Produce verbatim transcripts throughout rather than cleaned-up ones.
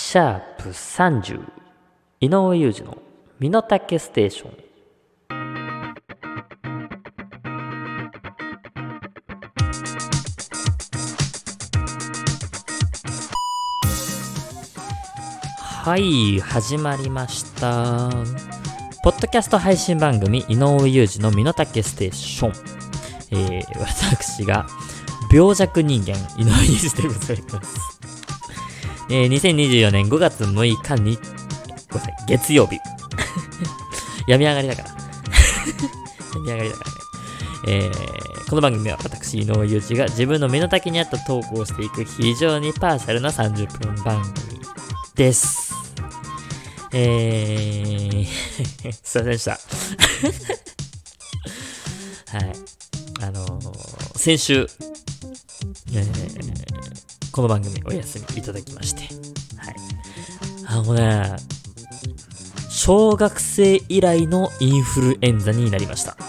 シャープさんじゅう井上裕二の身の丈ステーション。はい、始まりました。ポッドキャスト配信番組井上裕二の身の丈ステーション、えー、私が病弱人間井上裕二でございます。えー、にせんにじゅうよねんごがつむいかにごめんなさい月曜日病み上がりだから病み上がりだからね、えー、この番組は私井上裕二が自分の身の丈に合ったトークをしていく非常にパーシャルなさんじゅっぷん番組です。えーすいませんでしたはいあのー、先週、えーこの番組お休みいただきまして、はい、あのね、小学生以来のインフルエンザになりました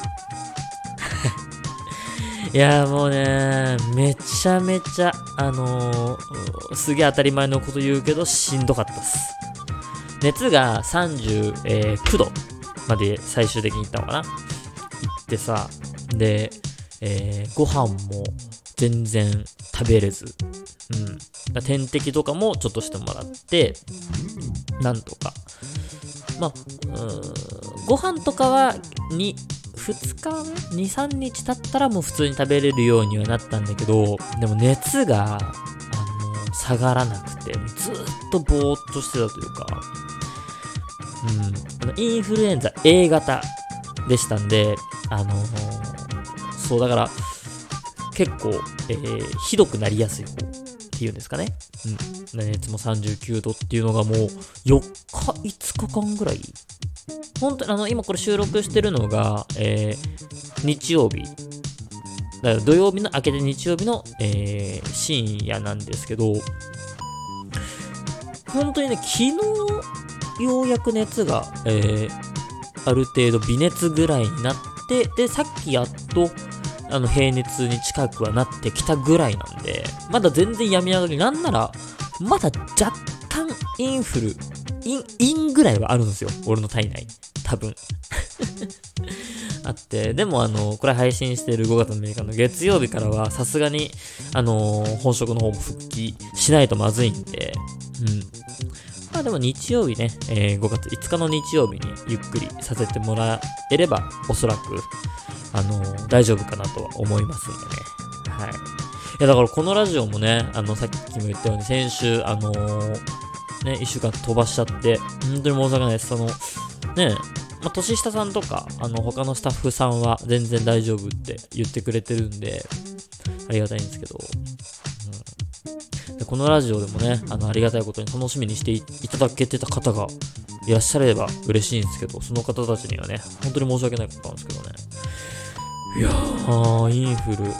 いやもうね、めちゃめちゃあのー、すげえ当たり前のこと言うけどしんどかったっす。熱がさんじゅうきゅうどまで最終的にいったのかな。行ってさ、で、えー、ご飯も全然食べれず、うん、点滴とかもちょっとしてもらって、なんとか、まあ、うーん、ご飯とかはに、ふつかめ に,さん 日経ったらもう普通に食べれるようにはなったんだけど、でも熱が、あの、下がらなくて、ずーっとぼーっとしてたというか、うん、あのインフルエンザ A 型でしたんで、あのー、そうだから、結構、えー、ひどくなりやすい方っていうんですかね。うん。熱もさんじゅうきゅうどっていうのがもうよっか、いつかかんぐらい。本当にあの、今これ収録してるのが、えー、日曜日。だから土曜日の明けて日曜日の、えー、深夜なんですけど、本当にね、昨日ようやく熱が、えー、ある程度微熱ぐらいになって、で、さっきやっと、あの平熱に近くはなってきたぐらいなんで、まだ全然病み上がり、なんならまだ若干インフルインインぐらいはあるんですよ、俺の体内多分あって、でもあのこれ配信しているごがつむいかの月曜日からはさすがにあのー、本職の方も復帰しないとまずいんで、うんまあでも日曜日ね、えー、ごがついつかの日曜日にゆっくりさせてもらえればおそらくあのー、大丈夫かなとは思いますんでね。はい。いや、だからこのラジオもね、あの、さっきも言ったように、先週、あのー、ね、一週間飛ばしちゃって、本当に申し訳ないです。その、ね、まあ、年下さんとか、あの、他のスタッフさんは全然大丈夫って言ってくれてるんで、ありがたいんですけど、うん、でこのラジオでもね、あの、ありがたいことに楽しみにして い, いただけてた方がいらっしゃれば嬉しいんですけど、その方たちにはね、本当に申し訳ないことなんですけどね。いやー、インフル。うん。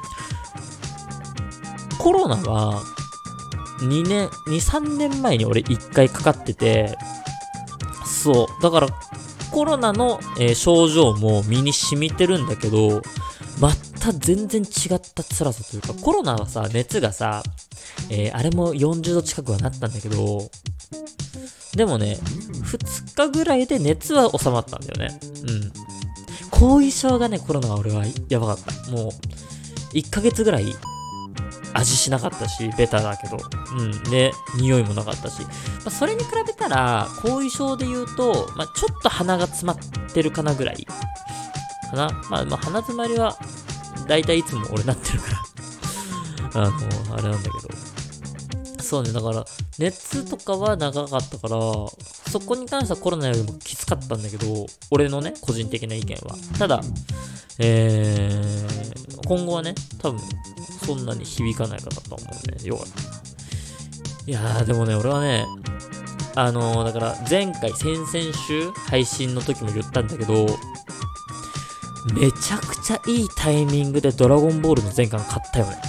コロナは、にねん、に、さんねんまえに俺いっかいかかってて、そう。だから、コロナの、えー、症状も身に染みてるんだけど、また全然違った辛さというか、コロナはさ、熱がさ、えー、あれもよんじゅうど近くはなったんだけど、でもね、ふつかぐらいで熱は収まったんだよね。うん。後遺症がね、コロナは俺はやばかった。もう、いっかげつぐらい味しなかったし、ベタだけど。うん。で、匂いもなかったし。まあ、それに比べたら、後遺症で言うと、まあ、ちょっと鼻が詰まってるかなぐらい。かな。まあ、まあ、鼻詰まりは、だいたいいつも俺なってるから。あの、あれなんだけど。そうね、だから、熱とかは長かったから、そこに関してはコロナよりもきつかったんだけど、俺のね、個人的な意見は。ただ、えー、今後はね、多分、そんなに響かないかなと思うね。よかった。いやー、でもね、俺はね、あのー、だから、前回、先々週、配信の時も言ったんだけど、めちゃくちゃいいタイミングでドラゴンボールの全巻買ったよね。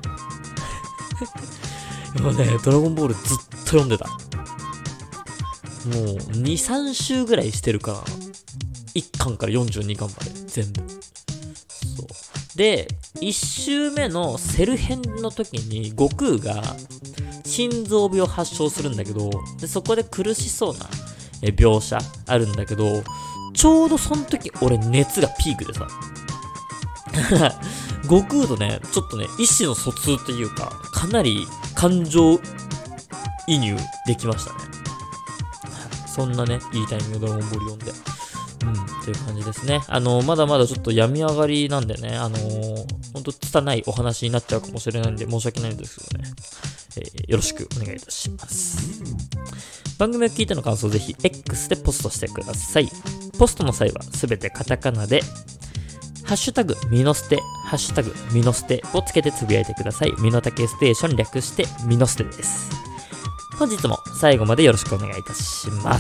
もうね、ドラゴンボールずっと読んでた。もう、に、さんしゅうぐらいしてるから、いっかんからよんじゅうにかんまで、全部。そう。で、いち周目のセル編の時に、悟空が、 心臓病発症するんだけど、でそこで苦しそうなえ描写あるんだけど、ちょうどその時俺熱がピークでさ悟空とねちょっとね意思の疎通というか、かなり感情移入できましたね。そんなねいいタイミングでドラゴンボール読んで、うんっていう感じですね。あのー、まだまだちょっと病み上がりなんでね、あのー、ほんと拙いお話になっちゃうかもしれないんで申し訳ないんですけどね、えー、よろしくお願いいたします。番組を聞いての感想をぜひ X でポストしてください。ポストの際はすべてカタカナでハッシュタグミノステ、ハッシュタグミノステをつけてつぶやいてください。ミノタケステーション略してミノステです。本日も最後までよろしくお願いいたします。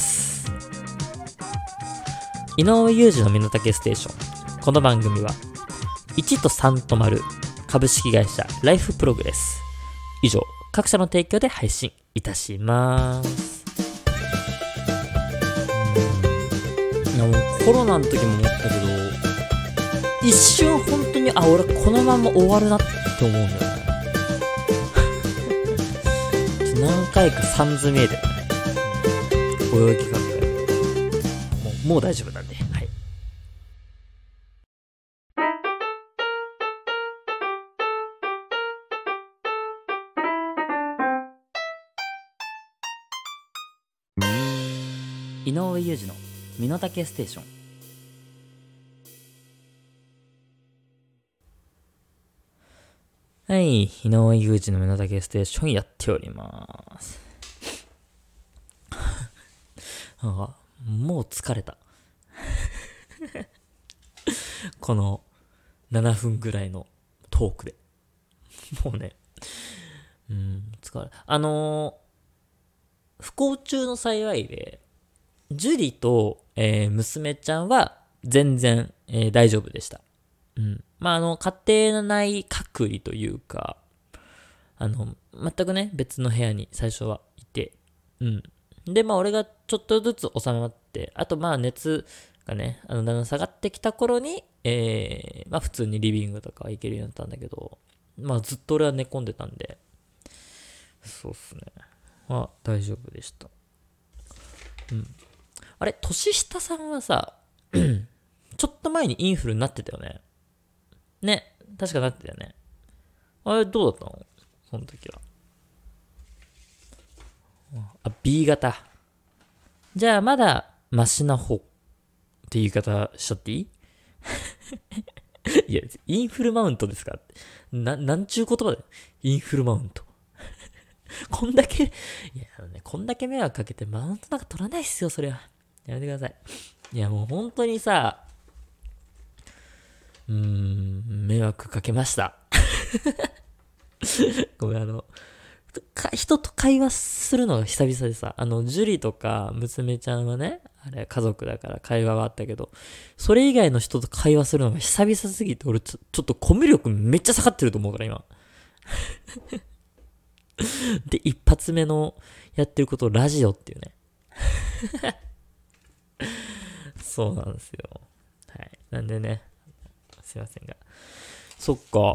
井上裕二のミノタケステーション。この番組はいちとさんと丸株式会社ライフプログレス以上各社の提供で配信いたします。いやもうコロナの時も思ったけど、一瞬本当にあ俺このまま終わるなって思うんだよね何回かさんず見えてるね。泳ぎがねもう、もう大丈夫なんで、はい。井上裕二の身の丈ステーション。はい、井上裕二の身の丈ステーションやっておりますなんかもう疲れたこのななふんぐらいのトークでもうね、うん、疲れあのー、不幸中の幸いでジュリと、えー、娘ちゃんは全然、えー、大丈夫でした。うん。まあ、あの、家庭内隔離というか、あの、全くね、別の部屋に最初はいて、うん。で、まあ、俺がちょっとずつ収まって、あと、まあ、熱がね、あの、だんだん下がってきた頃に、えー、まあ、普通にリビングとか行けるようになったんだけど、まあ、ずっと俺は寝込んでたんで、そうっすね。まあ、大丈夫でした。うん。あれ、年下さんはさ、ちょっと前にインフルになってたよね。ね、確かなってたよね。あれ、どうだったのその時は。あ、B 型。じゃあ、まだ、マシな方って言い方しちゃっていいいや、インフルマウントですかな、なんちゅう言葉だよ。インフルマウント。こんだけ、いや、あのね、こんだけ迷惑かけてマウントなんか取らないっすよ、それは。やめてください。いや、もう本当にさ、うーん、迷惑かけました。ごめん、あの、人と会話するのが久々でさ、あの、ジュリとか娘ちゃんはね、あれ家族だから会話はあったけど、それ以外の人と会話するのが久々すぎて、俺ちょちょっとコミュ力めっちゃ下がってると思うから今。で、一発目のやってることをラジオっていうね。そうなんですよ。はい。なんでね、すいませんが。そっか。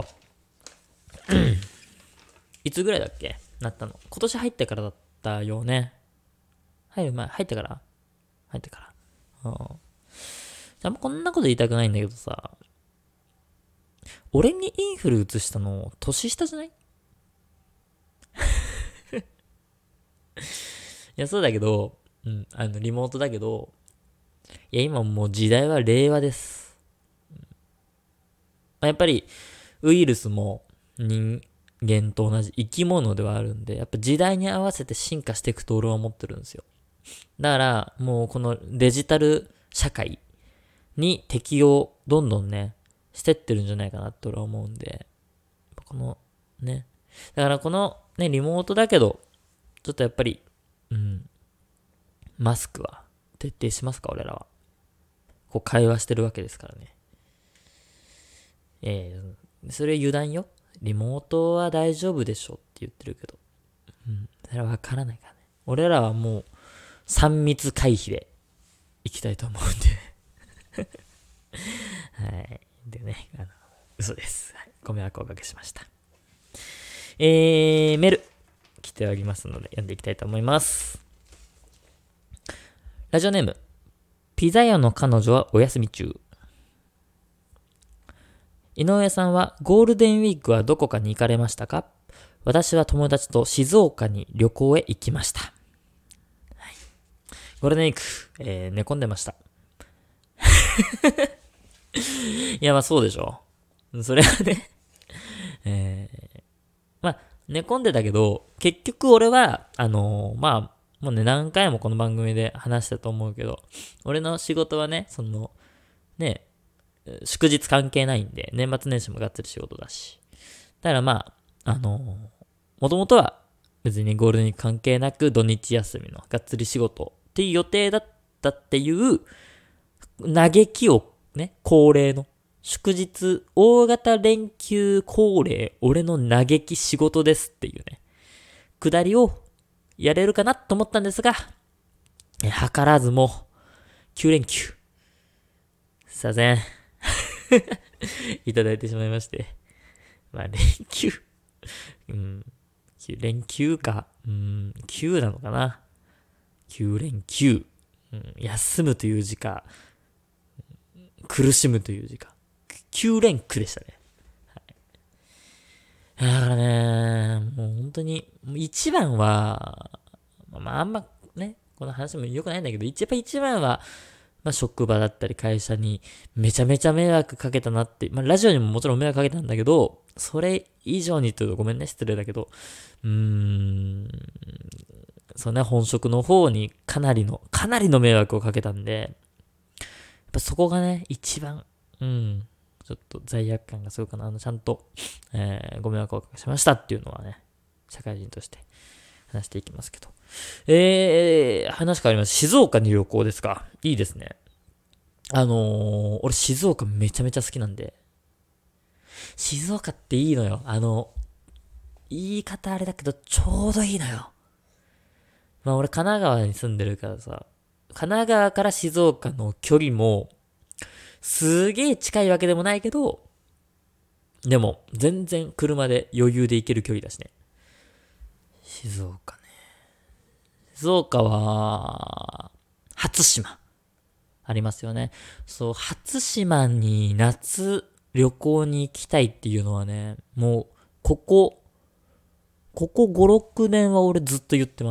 いつぐらいだっけなったの。今年入ってからだったよね。入る前、入ってから入ってから。うん。あんまこんなこと言いたくないんだけどさ、俺にインフル移したの、年下じゃない？いや、そうだけど、うん、あの、リモートだけど、いや、今もう時代は令和です。やっぱり、ウイルスも人間と同じ生き物ではあるんで、やっぱ時代に合わせて進化していくと俺は思ってるんですよ。だから、もうこのデジタル社会に適応どんどんね、してってるんじゃないかなって俺は思うんで、このね、だからこのね、リモートだけど、ちょっとやっぱり、うん、マスクは徹底しますか、俺らは。こう会話してるわけですからね。えー、それ油断よ。リモートは大丈夫でしょって言ってるけど。うん、それはわからないからね。俺らはもう、さん密回避でいきたいと思うんで。はい。でね、あの、嘘です。はい。ご迷惑をおかけしました。えー、メール。 来ておりますので、読んでいきたいと思います。ラジオネーム、ピザ屋の彼女はお休み中。井上さんはゴールデンウィークはどこかに行かれましたか？私は友達と静岡に旅行へ行きました。はい、ゴールデンウィーク、えー、寝込んでました。いや、まあそうでしょ。それはね、えー、まあ寝込んでたけど、結局俺は、あのー、まあ、もうね、何回もこの番組で話したと思うけど、俺の仕事はね、その、ね、祝日関係ないんで、年末年始もがっつり仕事だし。だからまあ、あのー、もともとは別にゴールデンウィーク関係なく土日休みのがっつり仕事っていう予定だったっていう嘆きをね、恒例の祝日大型連休恒例俺の嘆き仕事ですっていうね、くだりをやれるかなと思ったんですが、え図らずもきゅう連休すいませんいただいてしまいまして、まあ連休うん、連休か、うん、休なのかな。きゅう連休、うん、休むという字か、苦しむという字か。きゅう連休でしたね。はい、だからね、もう本当に、一番は、まああんまね、この話も良くないんだけど、やっぱ一番は、まあ職場だったり会社にめちゃめちゃ迷惑かけたなって、まあラジオにももちろん迷惑かけたんだけど、それ以上にというとごめんね、失礼だけど、うーん、そうね、本職の方にかなりの、かなりの迷惑をかけたんで、やっぱそこがね、一番、うん、ちょっと罪悪感がすごいかな。あの、ちゃんと、えー、ご迷惑をおかけしましたっていうのはね、社会人として話していきますけど。えー、話変わります。静岡に旅行ですか。いいですね。あのー、俺静岡めちゃめちゃ好きなんで。静岡っていいのよ。あの、言い方あれだけど、ちょうどいいのよ。まあ俺神奈川に住んでるからさ、神奈川から静岡の距離も、すげえ近いわけでもないけど、でも、全然車で余裕で行ける距離だしね。静岡ね。静岡は、初島。ありますよね。そう、初島に夏旅行に行きたいっていうのはね、もう、ここ、ここご、ろくねんは俺ずっと言ってます。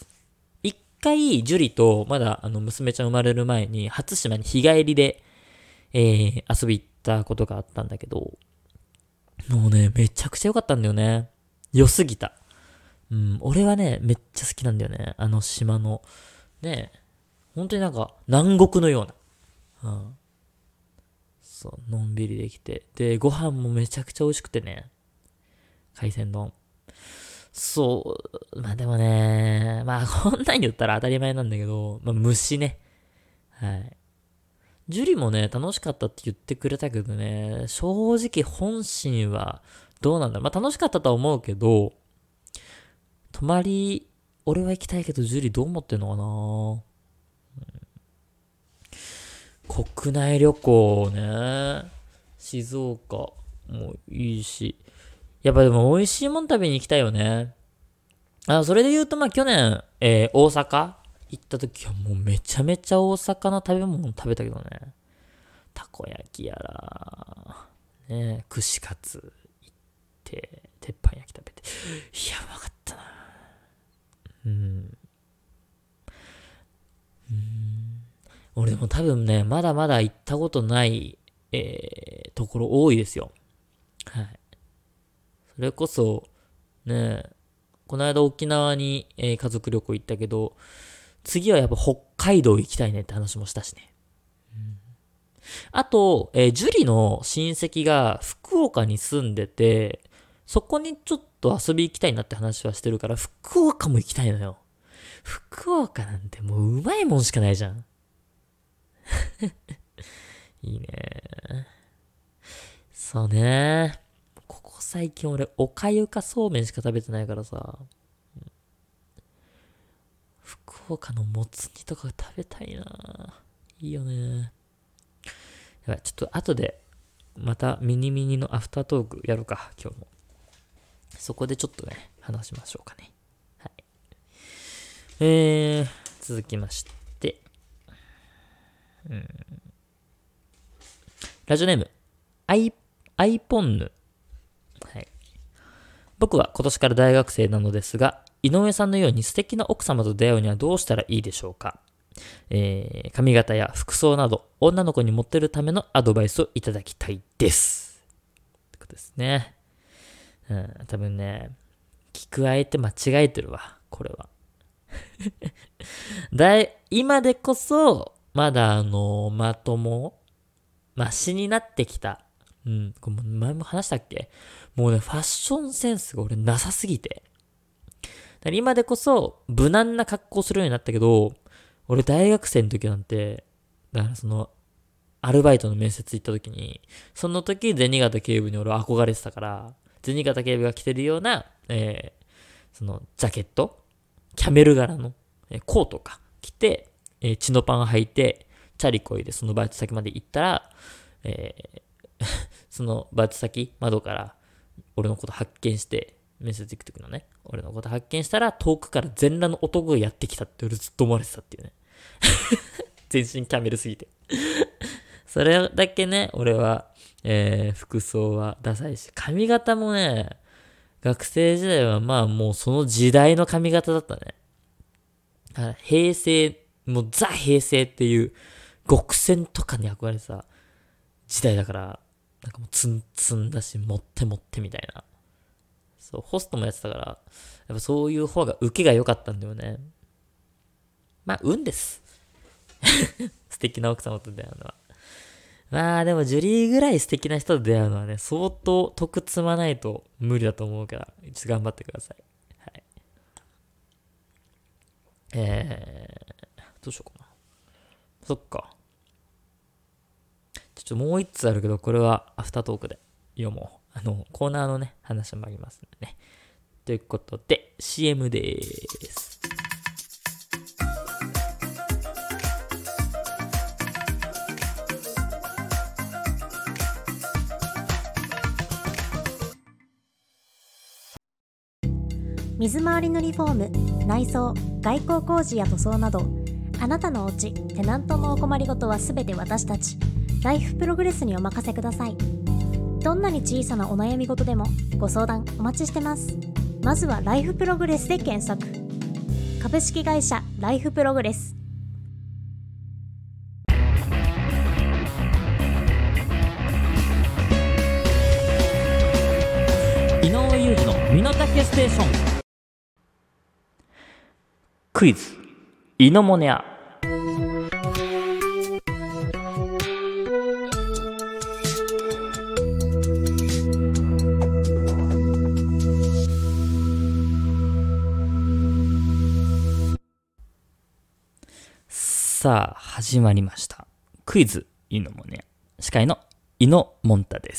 一回、樹里と、まだあの娘ちゃん生まれる前に、初島に日帰りで、えー、遊び行ったことがあったんだけど、もうね、めちゃくちゃ良かったんだよね。良すぎた。うん、俺はね、めっちゃ好きなんだよね。あの島の。ね、本当になんか、南国のような。うん。そう、のんびりできて。で、ご飯もめちゃくちゃ美味しくてね。海鮮丼。そう、まあでもね、まあこんなん言ったら当たり前なんだけど、まあ虫ね。はい。ジュリもね、楽しかったって言ってくれたけどね、正直本心はどうなんだろう。まあ楽しかったとは思うけど、泊まり、俺は行きたいけど、ジュリどう思ってんのかな、うん、国内旅行ね、静岡もいいし、やっぱでも美味しいもん食べに行きたいよね。あ、それで言うと、まあ去年、えー、大阪行った時はもうめちゃめちゃ大阪の食べ物食べたけどね。たこ焼きやら、ね、串カツ行って、鉄板焼き食べて。いや、うまかったな。うん。うん。俺でも多分ね、まだまだ行ったことない、えー、ところ多いですよ。はい。それこそ、ね、この間沖縄に、えー、家族旅行行ったけど、次はやっぱ北海道行きたいねって話もしたしね。うん、あと、えー、ジュリの親戚が福岡に住んでて、そこにちょっと遊び行きたいなって話はしてるから、福岡も行きたいのよ。福岡なんてもううまいもんしかないじゃん。いいね。そうね。ここ最近俺、おかゆかそうめんしか食べてないからさ。福岡のもつ煮とか食べたいな。いいよね。やばい、ちょっと後で、またミニミニのアフタートークやろうか、今日も。そこでちょっとね、話しましょうかね。 えー、続きまして、うん、ラジオネーム、アイ、アイポンヌ。はい。僕は今年から大学生なのですが、井上さんのように素敵な奥様と出会うにはどうしたらいいでしょうか。えー、髪型や服装など、女の子にモテるためのアドバイスをいただきたいです。ってことですね。うん、多分ね、聞く相手間違えてるわ、これは。だい、今でこそ、まだあの、まとも、マシになってきた。うん、これ前も話したっけ？もうね、ファッションセンスが俺なさすぎて。だから今でこそ、無難な格好するようになったけど、俺大学生の時なんて、だからその、アルバイトの面接行った時に、その時、銭形警部に俺は憧れてたから、銭形警部が着てるような、えー、その、ジャケットキャメル柄の、えー、コートか、着て、えー、チノパン履いて、チャリこいでそのバイト先まで行ったら、えー、そのバイト先、窓から俺のこと発見して、面接行く時のね、俺のこと発見したら、遠くから全裸の男がやってきたって俺ずっと思われてたっていうね。全身キャメルすぎて。それだけね、俺は、えー、服装はダサいし、髪型もね、学生時代はまあもうその時代の髪型だったね。平成、もうザ平成っていう極戦とかに憧れてた時代だから、なんかもうツンツンだし、もってもってみたいな。そう、ホストもやってたから、やっぱそういう方が受けが良かったんだよね。まあ、運です。素敵な奥様と出会うのは。まあでもジュリーぐらい素敵な人と出会うのはね、相当得積まないと無理だと思うから、一度頑張ってください。はい。えー、どうしようかな。そっか。ちょっともう一つあるけど、これはアフタートークで読もう。あの、コーナーのね、話もありますんでね。ということで、シーエム でーす。 水回りのリフォーム、内装、外構工事や塗装など、あなたのお家、テナントのお困りごとはすべて私たち、ライフプログレスにお任せください。どんなに小さなお悩みごとでもご相談お待ちしてます。まずはライフプログレスで検索。株式会社ライフプログレス。 井上裕二の身の丈ステーション。クイズ、イノモネア。さあ、始まりました。クイズ、イノモネア。司会のイノモンタです。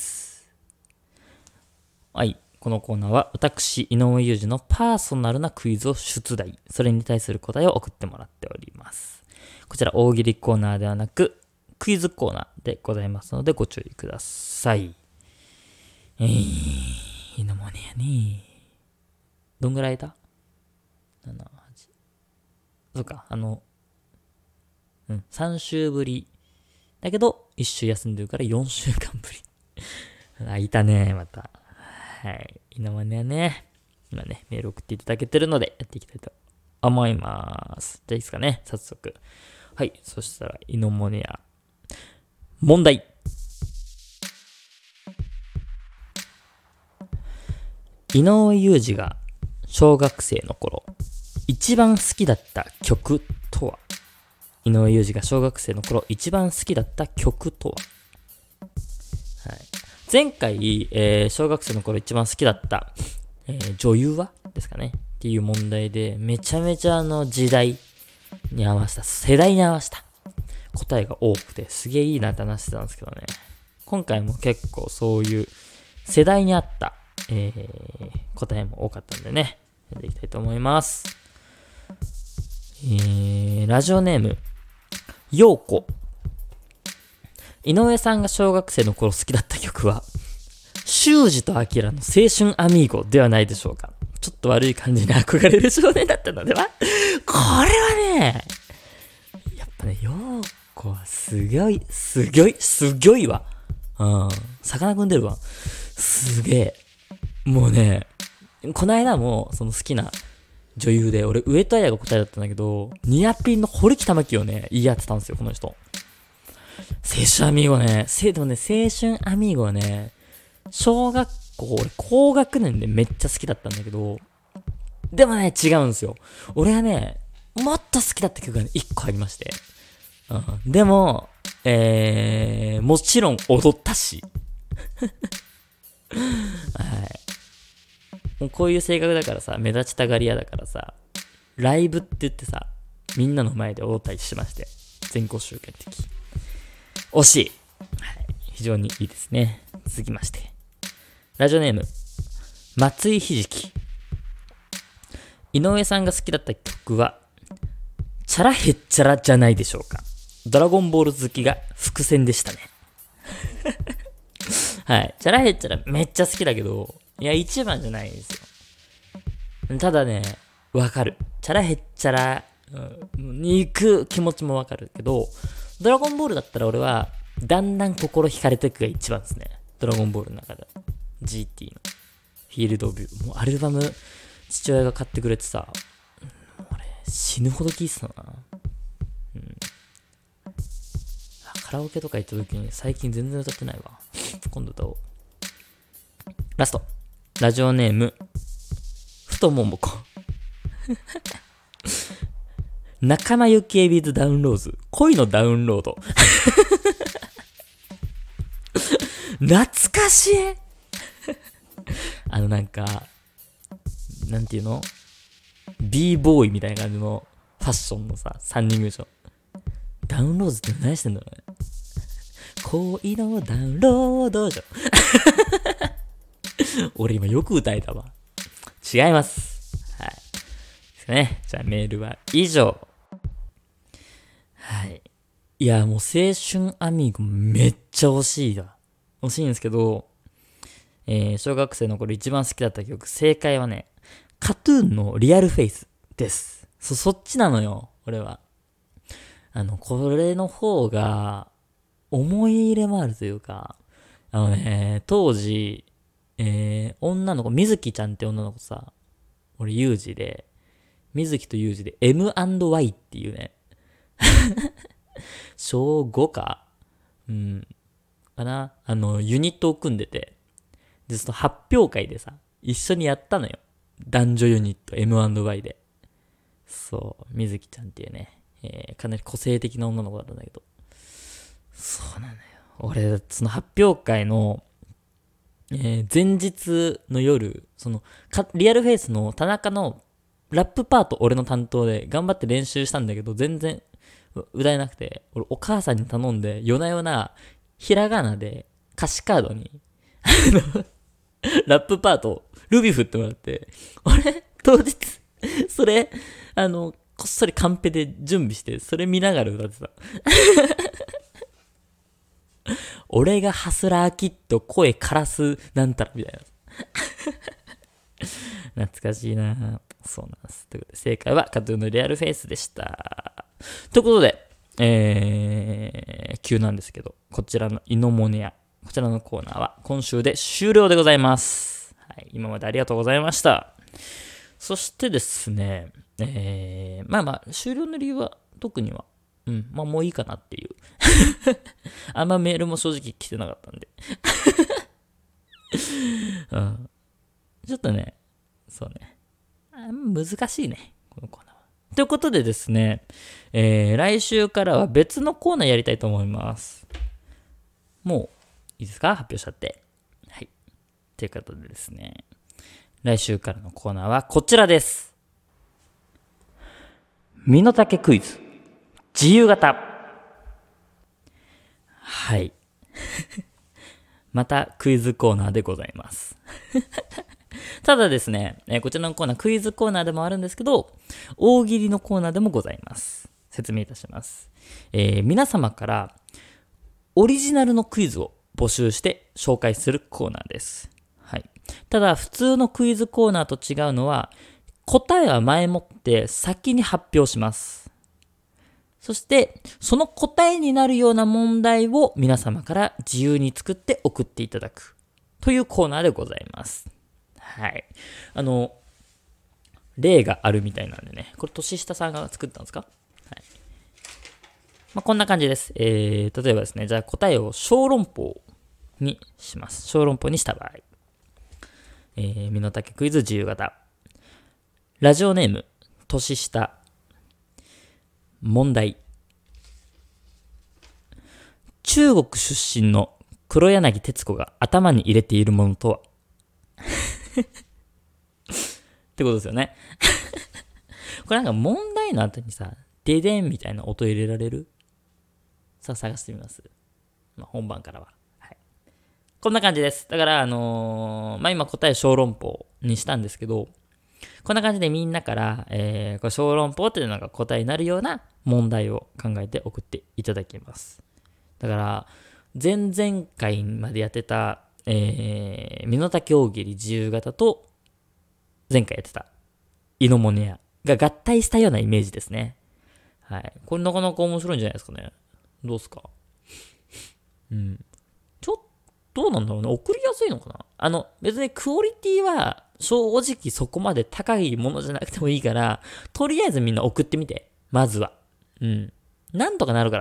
はい。このコーナーは私、井上裕二のパーソナルなクイズを出題。それに対する答えを送ってもらっております。こちら大喜利コーナーではなく、クイズコーナーでございますのでご注意ください。えー、井ノモネアね。どんぐらいだ ?なな、はち。そうか、あの、うん、さん週ぶり。だけど、いっ週休んでるからよんしゅうかんぶり。あ、いたね、また。はい。イノモネアね。今ね、メール送っていただけてるので、やっていきたいと思います。じゃあいいですかね、早速。はい。そしたら、イノモネア。問題。井上裕二が小学生の頃、一番好きだった曲とは？井上裕二が小学生の頃、一番好きだった曲とは？はい。前回、えー、小学生の頃一番好きだった、えー、女優はですかねっていう問題で、めちゃめちゃあの時代に合わせた、世代に合わせた答えが多くて、すげえいいなって話してたんですけどね。今回も結構そういう世代に合った、えー、答えも多かったんでね、やっていきたいと思います。えー、ラジオネーム、ようこ。井上さんが小学生の頃好きだった曲は、修二とアキラの青春アミーゴではないでしょうか。 ちょっと悪い感じに憧れる少年だったのでは。これはね、やっぱね、陽子はすごい、すごい、すごいわ。うん。魚くんでるわ。すげえ。もうね、この間も、その好きな女優で、俺、上戸彩が答えだったんだけど、ニアピンの堀北真希をね、言い合ってたんですよ、この人。青春アミーゴね、せでもね、青春アミーゴはね、小学校、俺、高学年でめっちゃ好きだったんだけど、でもね、違うんですよ。俺はね、もっと好きだった曲がね、一個ありまして。うん、でも、えー、もちろん踊ったし。はい。もうこういう性格だからさ、目立ちたがり屋だからさ、ライブって言ってさ、みんなの前で踊ったりしまして。全校集会的。惜しい。はい。非常にいいですね。続きまして。ラジオネーム、松井ひじき。井上さんが好きだった曲は、チャラヘッチャラじゃないでしょうか。ドラゴンボール好きが伏線でしたね。はい。チャラヘッチャラめっちゃ好きだけど、いや、一番じゃないんですよ。ただね、わかる。チャラヘッチャラ、うん、に行く気持ちもわかるけど、ドラゴンボールだったら俺は、だんだん心惹かれていくが一番ですね。ドラゴンボールの中で。ジーティー の。フィールドビュー。もうアルバム、父親が買ってくれてさ、俺、死ぬほど聴いてたな。うん。カラオケとか行った時に最近全然歌ってないわ。今度歌おう。ラスト。ラジオネーム、太ももこ。仲間由紀恵 with ダウンローズ。恋のダウンロード。懐かしい。あのなんか、なんていうの ?B ボーイみたいな感じのファッションのさ、さんにん組でしょ。ダウンロードって何してんだろうね。恋のダウンロードじゃん。俺今よく歌えたわ。違います。はい。ですね。じゃあメールは以上。はい。いや、もう青春アミーゴめっちゃ惜しいだ。惜しいんですけど、えー、小学生の頃一番好きだった曲、正解はね、カトゥーンのリアルフェイスです。そ、そっちなのよ、俺は。あの、これの方が、思い入れもあるというか、あのね、当時、えー、女の子、みずきちゃんって女の子さ、俺、ユージで、みずきとユージで エムアンドワイ っていうね、小ごかうん、かなあの、ユニットを組んでて、で、その発表会でさ、一緒にやったのよ。男女ユニット エムアンドワイ で。そう、みずきちゃんっていうね、えー、かなり個性的な女の子だったんだけど。そうなのよ。俺、その発表会の、えー、前日の夜、その、リアルフェイスの田中のラップパート俺の担当で頑張って練習したんだけど、全然歌えなくて、俺お母さんに頼んで、夜な夜な、ひらがなで歌詞カードに、ラップパート、ルビ振ってもらって、俺、当日、それ、あの、こっそりカンペで準備して、それ見ながら歌ってた。俺がハスラーキッド声カラスなんたらみたいな。懐かしいな。そうなんです。ということで正解はカトゥーンのリアルフェイスでした。ということで、えー、急なんですけど、こちらのイノモネア、こちらのコーナーは今週で終了でございます。はい、今までありがとうございました。そしてですね、えー、まあまあ、終了の理由は特には、うん、まあもういいかなっていう。あんまメールも正直来てなかったんで。うん。ちょっとね、そうね。難しいね、このコーナーは。ということでですね、えー、来週からは別のコーナーやりたいと思います。もう、いいですか？発表しちゃって。はい。ということでですね、来週からのコーナーはこちらです。身の丈クイズ。自由形。はい。またクイズコーナーでございます。ただですね、えー、こちらのコーナー、クイズコーナーでもあるんですけど、大喜利のコーナーでもございます。説明いたします。えー、皆様からオリジナルのクイズを募集して紹介するコーナーです。はい。 ただ、普通のクイズコーナーと違うのは、答えは前もって先に発表します。そして、その答えになるような問題を皆様から自由に作って送っていただくというコーナーでございます。はい。あの、例があるみたいなんでね。これ、年下さんが作ったんですか？はい。まあ、こんな感じです。えー、例えばですね、じゃあ答えを小籠包にします。小籠包にした場合。えー、身の丈クイズ自由形。ラジオネーム、年下。問題。中国出身の黒柳徹子が頭に入れているものとはってことですよね。これなんか問題の後にさ、デデンみたいな音入れられる？さあ探してみます。まあ、本番からは。はい。こんな感じです。だから、あのー、まあ、今答え小籠包にしたんですけど、こんな感じでみんなから、えー、これ小籠包っていうのが答えになるような問題を考えて送っていただきます。だから、前々回までやってた、えー、身の丈大喜利自由形と、前回やってた、イノモネアが合体したようなイメージですね。はい。これなかなか面白いんじゃないですかね。どうすか？うん。ちょっと、どうなんだろうね。送りやすいのかな？あの、別にクオリティは正直そこまで高いものじゃなくてもいいから、とりあえずみんな送ってみて。まずは。うん。なんとかなるから。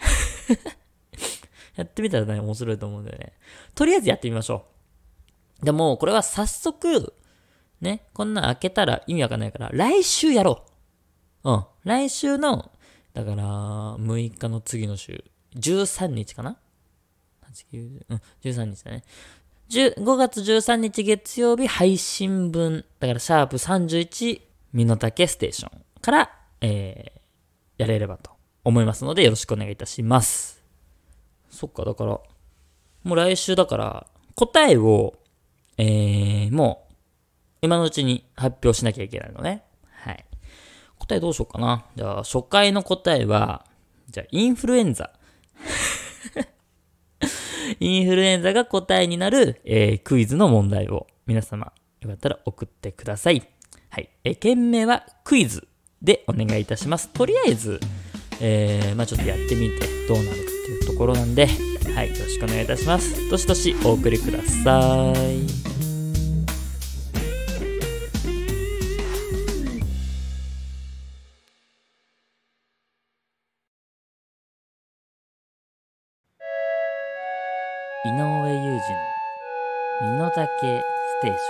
やってみたらね、面白いと思うんだよね。とりあえずやってみましょう。でも、これは早速、ね、こんなん開けたら意味わかんないから、来週やろう。うん。来週の、だから、むいかの次の週、じゅうさんにちかな？うん、じゅうさんにちだね。ごがつじゅうさんにち月曜日配信分、だからシャープさんじゅういち、身の丈ステーションから、えー、やれればと思いますので、よろしくお願いいたします。そっか、だから、もう来週だから、答えを、えー、もう、今のうちに発表しなきゃいけないのね。はい。答えどうしようかな。じゃあ、初回の答えは、じゃあ、インフルエンザ。インフルエンザが答えになる、えー、クイズの問題を皆様、よかったら送ってください。はい。えー、件名はクイズでお願いいたします。とりあえず、えー、まあちょっとやってみてどうなるかっていうところなんで、はい。よろしくお願いいたします。どしどしお送りください。井上裕二の身の丈ステーション。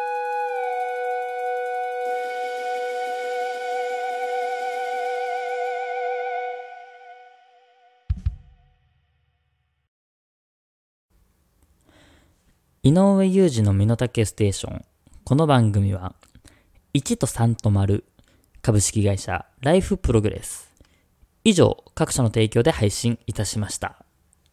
井上裕二の身の丈ステーション。この番組はいちとさんと丸株式会社ライフプログレス以上各社の提供で配信いたしました。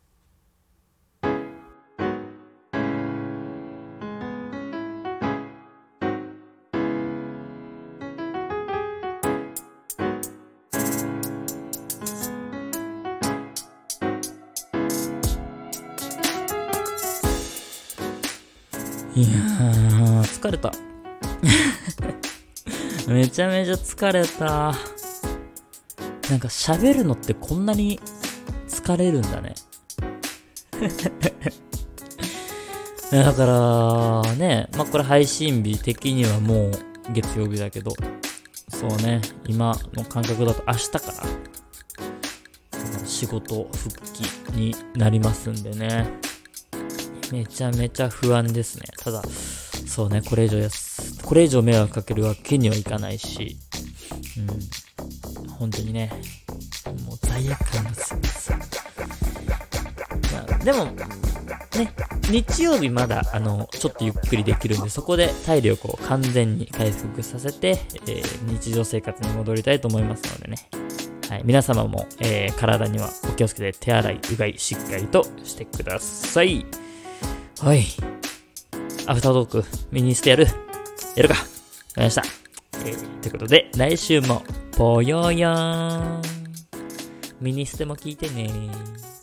いやー、疲れた。めちゃめちゃ疲れた。なんか喋るのってこんなに疲れるんだね。だからね、まあこれ配信日的にはもう月曜日だけど、そうね、今の感覚だと明日から仕事復帰になりますんでね。めちゃめちゃ不安ですね。ただ、そうね、これ以上やす、これ以上迷惑かけるわけにはいかないし、うん、本当にね、もう罪悪感です。まあ、でも、ね、日曜日まだ、あの、ちょっとゆっくりできるんで、そこで体力を完全に回復させて、えー、日常生活に戻りたいと思いますのでね。はい、皆様も、えー、体にはお気をつけて手洗い、うがい、しっかりとしてください。はい。アフタートーク、ミニステやるやるか。わかりました。えー、ということで、来週も、ぽよよーん。ミニステも聞いてねー。